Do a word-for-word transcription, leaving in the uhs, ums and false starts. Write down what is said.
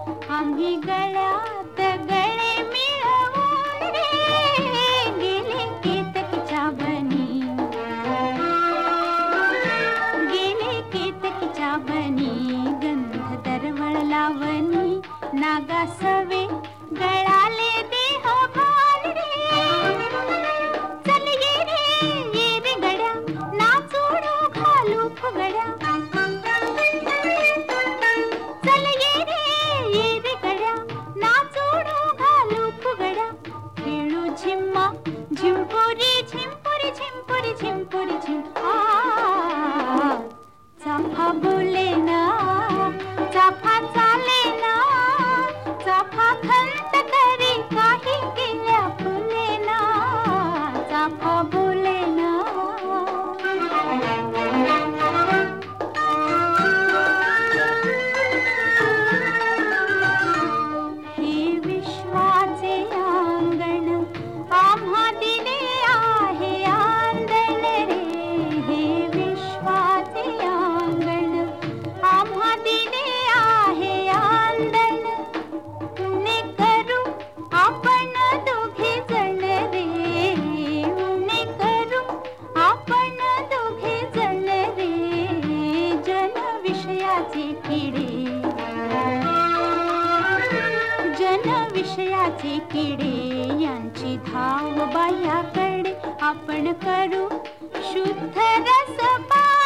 आम्ही गळ्यात गळे मिळवून रे गेले केतकीच्या बनी, गेले केतकीच्या बनी. गंध दरवळ लावणी नागा सवे गळाले देह भान रे. चल ये रे ये रे गड्या नाचोडू घालू फुगड्या. चल ये रे ये रे गड्या नाचोडू घालू फुगड्या. खेळू झिम्मा झिंपुरी झिंपुरी झिंपुरी झिंपुरी झिम. आ चाफा बोले ना चाफा चाले ना, चाफा खंत करी काही केल्या फुले ना. चाफा बोले ना. हे विश्वाचे अंगण आम्हा दिले आहे आंदण रे. हे विश्वाचे अंगण आम्हा दिले आहे आंदण. उणे करू आपण दोघे जण रे, उणे करू आपण दोघे जण रे. जन विषयाचे किडे, जन विषयाचे किडे यांची धाव बाह्याकडे. आपण करू शुद्ध रसपान